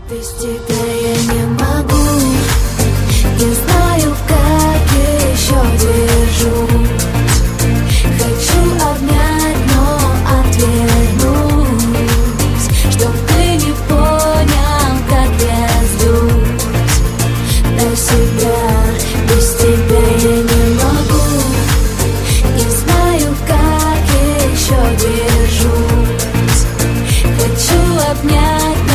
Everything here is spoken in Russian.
Без тебя я не могу, не знаю, как еще держусь. Хочу обнять, но отвернусь, чтоб ты не понял, как я сдусь до себя. Без тебя я не могу, не знаю, как еще держусь. Хочу обнять.